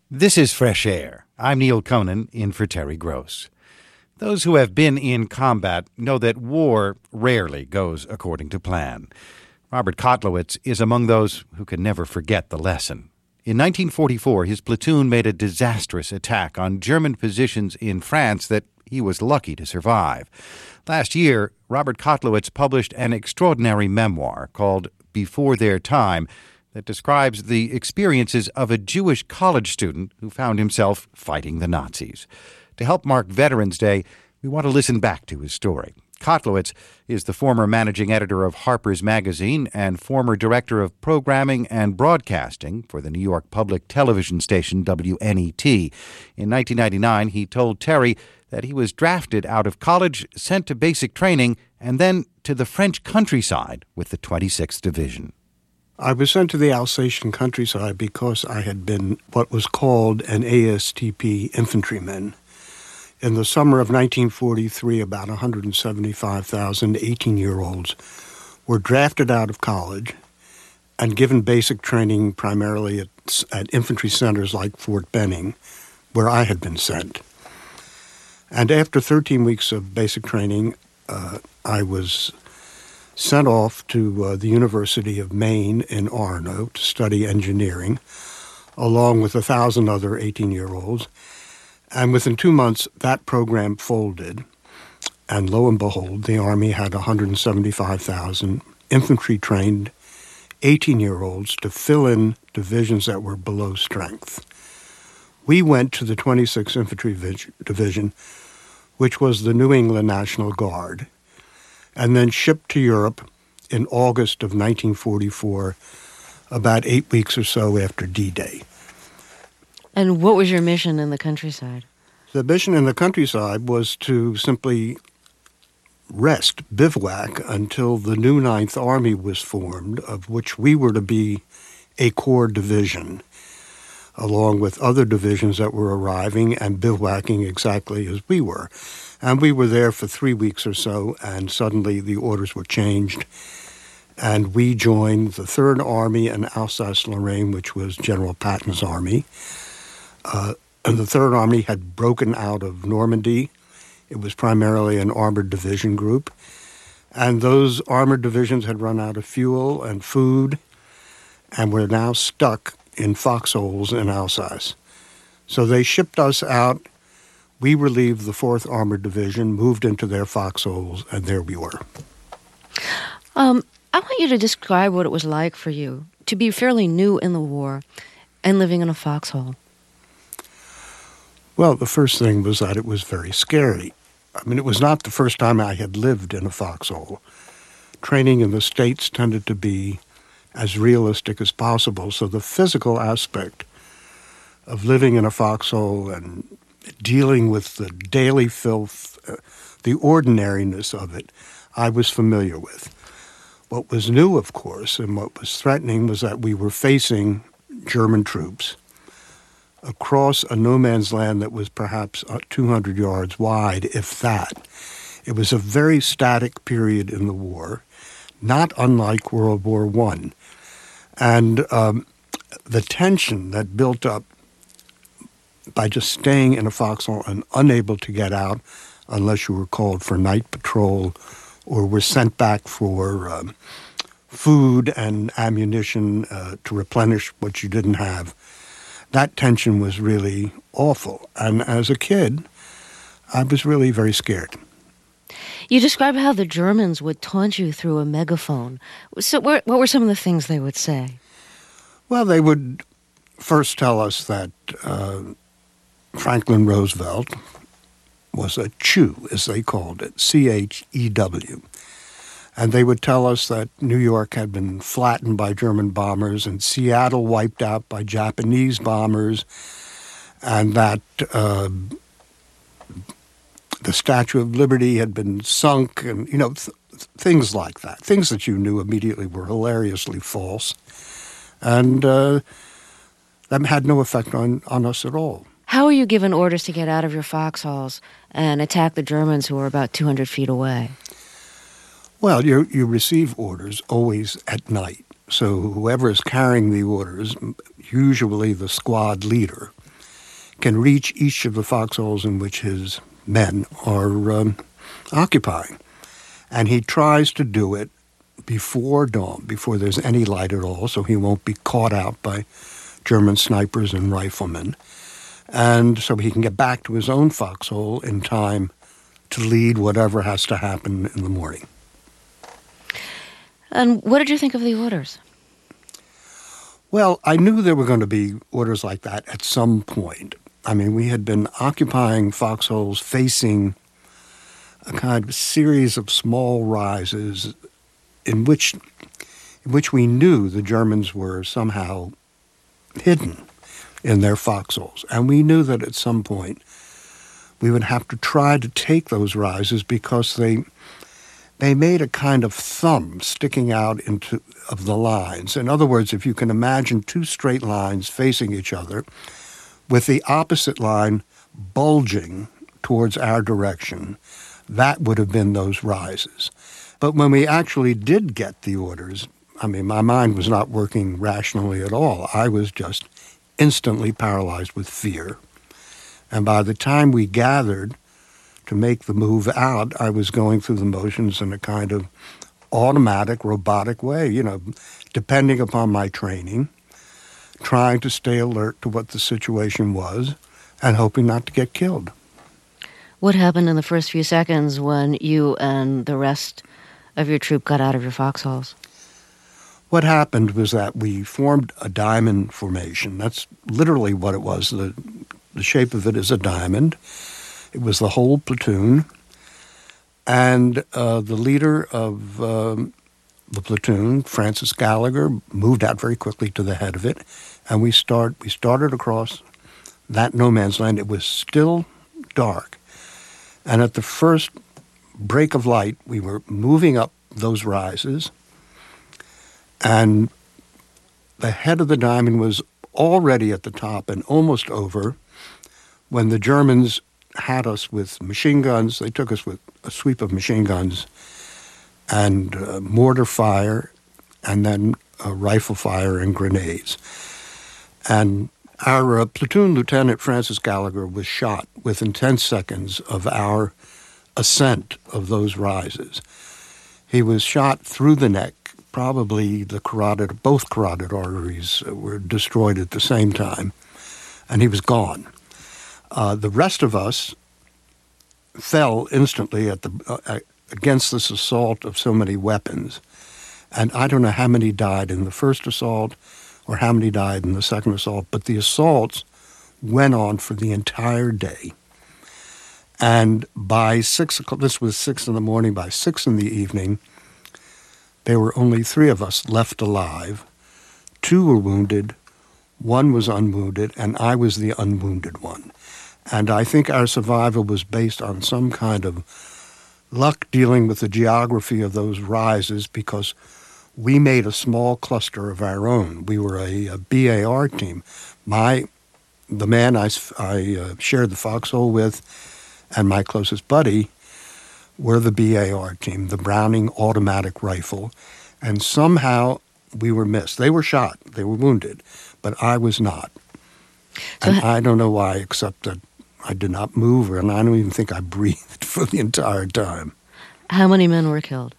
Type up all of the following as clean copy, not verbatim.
This is Fresh Air. I'm Neil Conan, in for Terry Gross. Those who have been in combat know that war rarely goes according to plan. Robert Kotlowitz is among those who can never forget the lesson. In 1944, his platoon made a disastrous attack on German positions in France that he was lucky to survive. Last year, Robert Kotlowitz published an extraordinary memoir called Before Their Time that describes the experiences of a Jewish college student who found himself fighting the Nazis. To help mark Veterans Day, we want to listen back to his story. Kotlowitz is the former managing editor of Harper's Magazine and former director of programming and broadcasting for the New York public television station WNET. In 1999, he told Terry that he was drafted out of college, sent to basic training, and then to the French countryside with the 26th Division. I was sent to the Alsatian countryside because I had been what was called an ASTP infantryman. In the summer of 1943, about 175,000 18-year-olds were drafted out of college and given basic training primarily at infantry centers like Fort Benning, where I had been sent. And after 13 weeks of basic training, I was sent off to the University of Maine in Orono to study engineering, along with 1,000 other 18-year-olds. And within 2 months, that program folded. And lo and behold, the Army had 175,000 infantry-trained 18-year-olds to fill in divisions that were below strength. We went to the 26th Infantry Division, which was the New England National Guard, and then shipped to Europe in August of 1944, about 8 weeks or so after D-Day. And what was your mission in the countryside? The mission in the countryside was to simply rest, bivouac, until the new Ninth Army was formed, of which we were to be a corps division, along with other divisions that were arriving and bivouacking exactly as we were. And we were there for 3 weeks or so, and suddenly the orders were changed. And we joined the Third Army in Alsace-Lorraine, which was General Patton's army. And the Third Army had broken out of Normandy. It was primarily an armored division group. And those armored divisions had run out of fuel and food and were now stuck in foxholes in Alsace. So they shipped us out. We relieved the 4th Armored Division, moved into their foxholes, and there we were. I want you to describe what it was like for you to be fairly new in the war and living in a foxhole. Well, the first thing was that it was very scary. I mean, it was not the first time I had lived in a foxhole. Training in the States tended to be as realistic as possible, so the physical aspect of living in a foxhole and dealing with the daily filth, the ordinariness of it, I was familiar with. What was new, of course, and what was threatening was that we were facing German troops across a no-man's land that was perhaps 200 yards wide, if that. It was a very static period in the war, not unlike World War I. And the tension that built up by just staying in a foxhole and unable to get out unless you were called for night patrol or were sent back for food and ammunition to replenish what you didn't have. That tension was really awful. And as a kid, I was really very scared. You describe how the Germans would taunt you through a megaphone. So what were some of the things they would say? Well, they would first tell us that Franklin Roosevelt was a Chew, as they called it, C-H-E-W. And they would tell us that New York had been flattened by German bombers and Seattle wiped out by Japanese bombers, and that the Statue of Liberty had been sunk, and, things like that. Things that you knew immediately were hilariously false. And that had no effect on us at all. How were you given orders to get out of your foxholes and attack the Germans who were about 200 feet away? Well, you receive orders always at night. So whoever is carrying the orders, usually the squad leader, can reach each of the foxholes in which his men are occupying. And he tries to do it before dawn, before there's any light at all, so he won't be caught out by German snipers and riflemen. And so he can get back to his own foxhole in time to lead whatever has to happen in the morning. And what did you think of the orders? Well, I knew there were going to be orders like that at some point. I mean, we had been occupying foxholes facing a kind of series of small rises in which we knew the Germans were somehow hidden in their foxholes. And we knew that at some point we would have to try to take those rises because they made a kind of thumb sticking out of the lines. In other words, if you can imagine two straight lines facing each other with the opposite line bulging towards our direction, that would have been those rises. But when we actually did get the orders, I mean, my mind was not working rationally at all. I was just instantly paralyzed with fear. And by the time we gathered to make the move out, I was going through the motions in a kind of automatic, robotic way, depending upon my training, trying to stay alert to what the situation was and hoping not to get killed. What happened in the first few seconds when you and the rest of your troop got out of your foxholes? What happened was that we formed a diamond formation. That's literally what it was. The shape of it is a diamond. It was the whole platoon. And the leader of the platoon, Francis Gallagher, moved out very quickly to the head of it. And we started across that no man's land. It was still dark. And at the first break of light, we were moving up those rises. And the head of the diamond was already at the top and almost over when the Germans had us with machine guns. They took us with a sweep of machine guns and mortar fire and then rifle fire and grenades. And our platoon lieutenant, Francis Gallagher, was shot within 10 seconds of our ascent of those rises. He was shot through the neck. Probably both carotid arteries were destroyed at the same time, and he was gone. The rest of us fell instantly against this assault of so many weapons, and I don't know how many died in the first assault or how many died in the second assault, but the assaults went on for the entire day. And by 6 o'clock, this was 6 in the morning, by 6 in the evening, there were only 3 of us left alive. 2 were wounded, 1 was unwounded, and I was the unwounded one. And I think our survival was based on some kind of luck dealing with the geography of those rises because we made a small cluster of our own. We were a BAR team. The man I shared the foxhole with and my closest buddy were the BAR team, the Browning automatic rifle, and somehow we were missed. They were shot, they were wounded, but I was not. And I don't know why, except that I did not move, and I don't even think I breathed for the entire time. How many men were killed?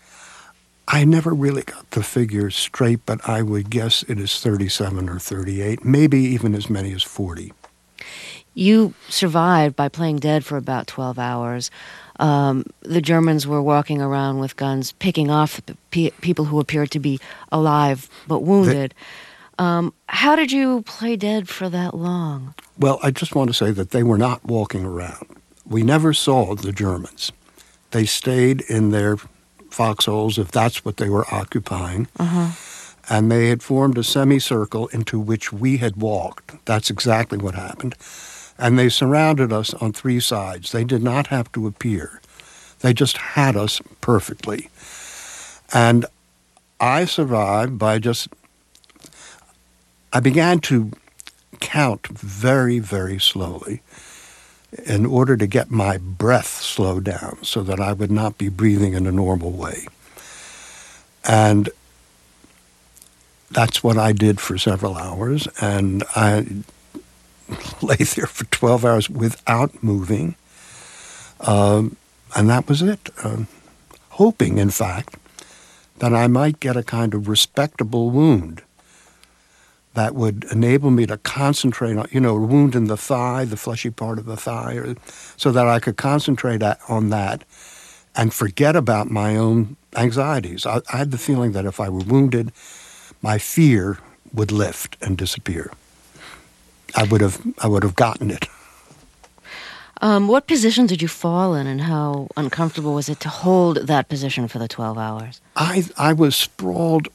I never really got the figures straight, but I would guess it is 37 or 38, maybe even as many as 40. You survived by playing dead for about 12 hours. The Germans were walking around with guns, picking off people who appeared to be alive but wounded. How did you play dead for that long? Well, I just want to say that they were not walking around. We never saw the Germans. They stayed in their foxholes, if that's what they were occupying, and they had formed a semicircle into which we had walked. That's exactly what happened. And they surrounded us on 3 sides. They did not have to appear. They just had us perfectly. And I survived by I began to count very, very slowly in order to get my breath slowed down so that I would not be breathing in a normal way. And that's what I did for several hours. And lay there for 12 hours without moving. And that was it. Hoping, in fact, that I might get a kind of respectable wound that would enable me to concentrate on, a wound in the thigh, the fleshy part of the thigh, so that I could concentrate on that and forget about my own anxieties. I had the feeling that if I were wounded, my fear would lift and disappear. I would have gotten it. What position did you fall in, and how uncomfortable was it to hold that position for the 12 hours? I was sprawled,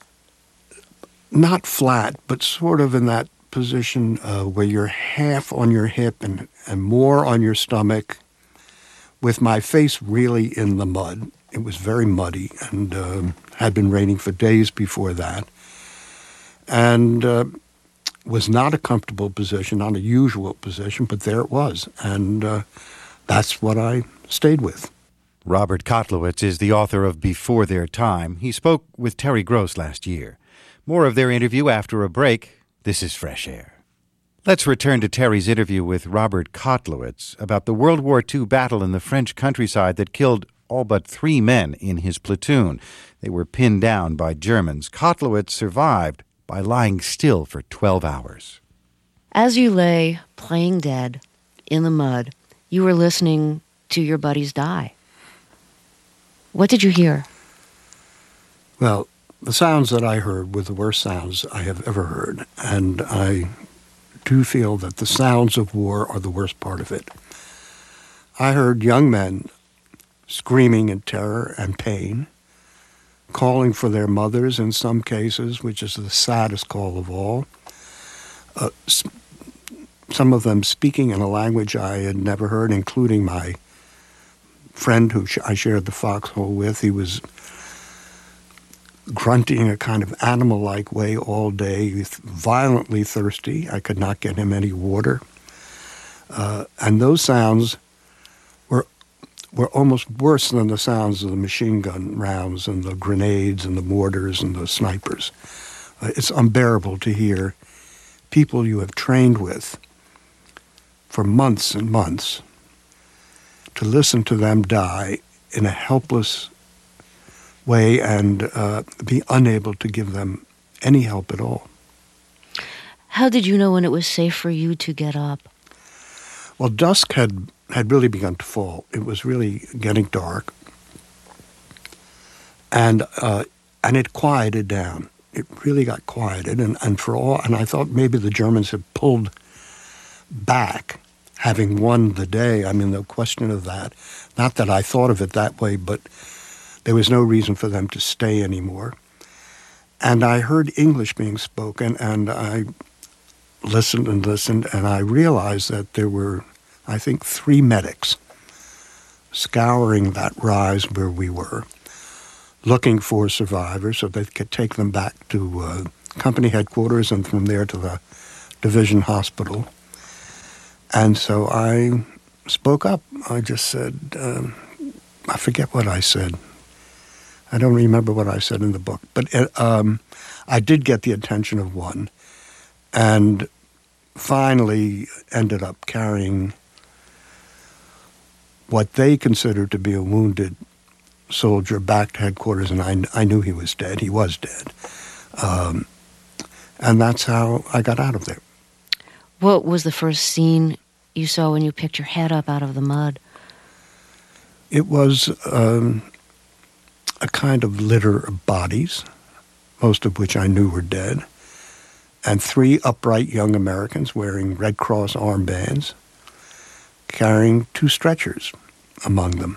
not flat, but sort of in that position where you're half on your hip and more on your stomach, with my face really in the mud. It was very muddy and had been raining for days before that. And was not a comfortable position, not a usual position, but there it was. And that's what I stayed with. Robert Kotlowitz is the author of Before Their Time. He spoke with Terry Gross last year. More of their interview after a break. This is Fresh Air. Let's return to Terry's interview with Robert Kotlowitz about the World War II battle in the French countryside that killed all but 3 men in his platoon. They were pinned down by Germans. Kotlowitz survived by lying still for 12 hours. As you lay playing dead in the mud, you were listening to your buddies die. What did you hear? Well, the sounds that I heard were the worst sounds I have ever heard, and I do feel that the sounds of war are the worst part of it. I heard young men screaming in terror and pain, calling for their mothers in some cases, which is the saddest call of all. Some of them speaking in a language I had never heard, including my friend who I shared the foxhole with. He was grunting a kind of animal-like way all day, violently thirsty. I could not get him any water. And those sounds were almost worse than the sounds of the machine gun rounds and the grenades and the mortars and the snipers. It's unbearable to hear people you have trained with for months and months, to listen to them die in a helpless way and be unable to give them any help at all. How did you know when it was safe for you to get up? Well, dusk had really begun to fall. It was really getting dark, and it quieted down. It really got quieted, and I thought maybe the Germans had pulled back, having won the day. I mean, no question of that. Not that I thought of it that way, but there was no reason for them to stay anymore. And I heard English being spoken, and I listened, and I realized that there were, I think, 3 medics scouring that rise where we were, looking for survivors so they could take them back to company headquarters and from there to the division hospital. And so I spoke up. I just said, I forget what I said. I don't remember what I said in the book. But I did get the attention of one, and finally ended up carrying what they considered to be a wounded soldier back to headquarters, and I knew he was dead. He was dead. And that's how I got out of there. What was the first scene you saw when you picked your head up out of the mud? It was a kind of litter of bodies, most of which I knew were dead, and 3 upright young Americans wearing Red Cross armbands, carrying 2 stretchers among them.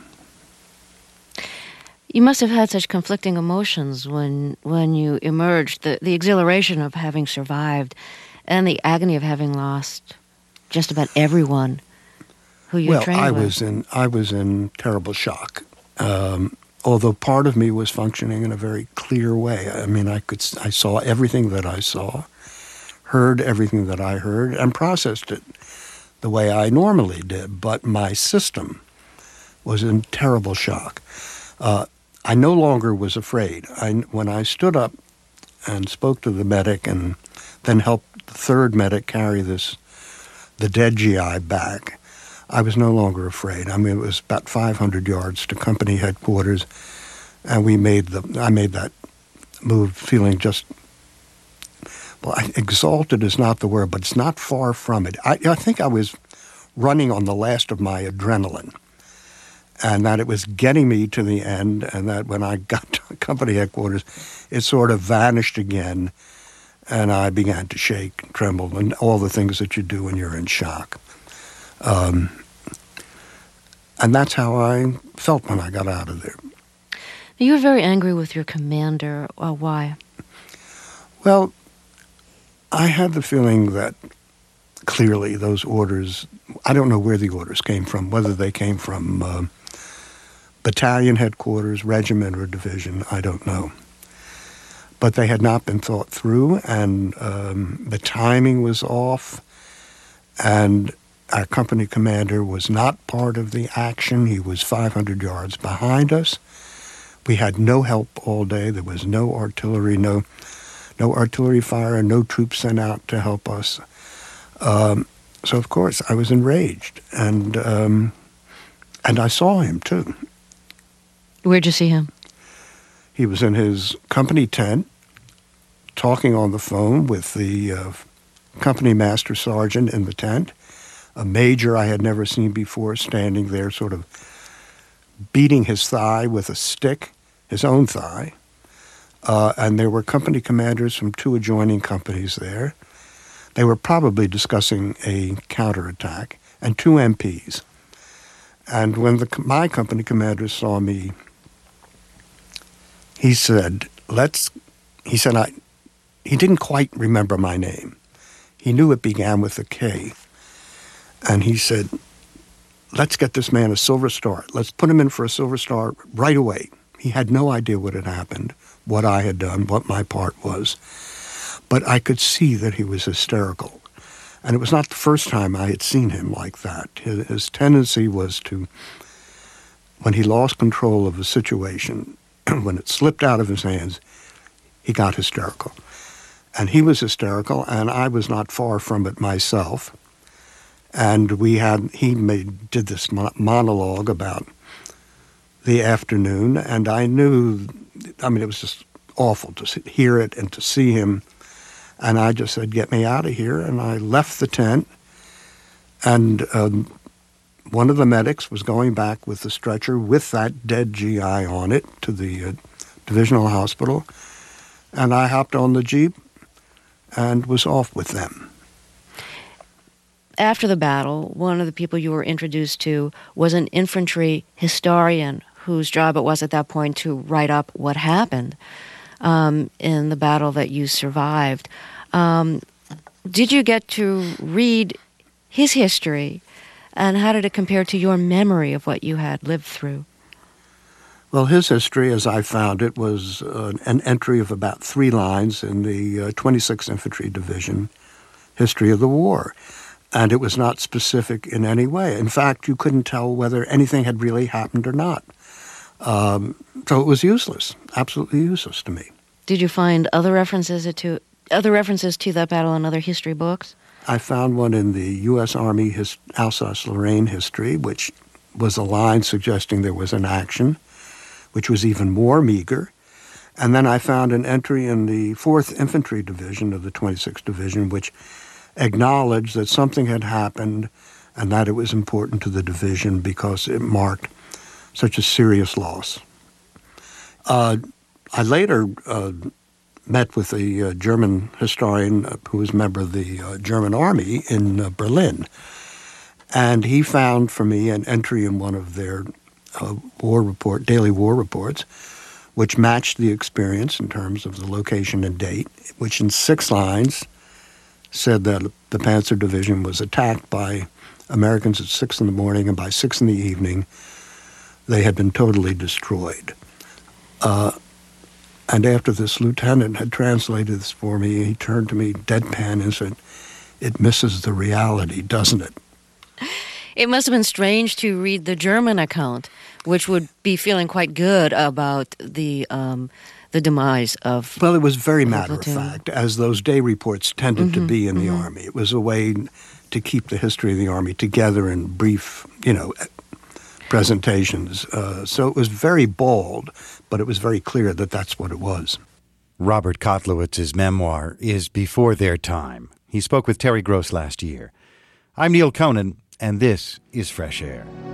You must have had such conflicting emotions when you emerged, the exhilaration of having survived and the agony of having lost just about everyone who you trained with. Well, I was in terrible shock. Although part of me was functioning in a very clear way. I mean, I saw everything that I saw, heard everything that I heard, and processed it the way I normally did. But my system was in terrible shock. I no longer was afraid. When I stood up and spoke to the medic and then helped the 3rd medic carry this the dead GI back, I was no longer afraid. I mean, it was about 500 yards to company headquarters, and I made that move feeling just, well, exalted is not the word, but it's not far from it. I think I was running on the last of my adrenaline, and that it was getting me to the end, and that when I got to company headquarters, it sort of vanished again, and I began to shake and tremble and all the things that you do when you're in shock. And that's how I felt when I got out of there. You were very angry with your commander. Why? Well, I had the feeling that clearly those orders, I don't know where the orders came from, whether they came from battalion headquarters, regiment, or division, I don't know. But they had not been thought through, and the timing was off, and our company commander was not part of the action. He was 500 yards behind us. We had no help all day. There was no artillery, no artillery fire, no troops sent out to help us. So, of course, I was enraged, and I saw him, too. Where'd you see him? He was in his company tent, talking on the phone with the company master sergeant in the tent, a major I had never seen before standing there sort of beating his thigh with a stick, his own thigh. And there were company commanders from 2 adjoining companies there. They were probably discussing a counterattack, and 2 MPs. And when my company commander saw me, he said, he didn't quite remember my name. He knew it began with a K. And he said, let's get this man a Silver Star. Let's put him in for a Silver Star right away. He had no idea what had happened, what I had done, what my part was. But I could see that he was hysterical. And it was not the first time I had seen him like that. His tendency was to, when he lost control of a situation, when it slipped out of his hands, he got hysterical. And he was hysterical, and I was not far from it myself. And he did this monologue about the afternoon, and I knew, it was just awful to hear it and to see him. And I just said, get me out of here. And I left the tent, and one of the medics was going back with the stretcher with that dead GI on it to the divisional hospital. And I hopped on the Jeep and was off with them. After the battle, one of the people you were introduced to was an infantry historian whose job it was at that point to write up what happened in the battle that you survived. Did you get to read his history, and how did it compare to your memory of what you had lived through? Well, his history, as I found it, was an entry of about 3 lines in the 26th Infantry Division history of the war. And it was not specific in any way. In fact, you couldn't tell whether anything had really happened or not. So it was useless, absolutely useless to me. Did you find other references to that battle in other history books? I found one in the U.S. Army Alsace-Lorraine history, which was a line suggesting there was an action, which was even more meager. And then I found an entry in the 4th Infantry Division of the 26th Division, which acknowledged that something had happened and that it was important to the division because it marked such a serious loss. I later met with a German historian who was a member of the German Army in Berlin, and he found for me an entry in one of their daily war reports, which matched the experience in terms of the location and date, which in 6 lines said that the Panzer Division was attacked by Americans at 6 in the morning, and by 6 in the evening, they had been totally destroyed. And after this lieutenant had translated this for me, he turned to me deadpan and said, "It misses the reality, doesn't it?" It must have been strange to read the German account, which would be feeling quite good about the demise of... Well, it was very matter of fact, as those day reports tended to be in the Army. It was a way to keep the history of the Army together in brief, presentations. So it was very bald, but it was very clear that that's what it was. Robert Kotlowitz's memoir is before their time. He spoke with Terry Gross last year. I'm Neil Conan, and this is Fresh Air.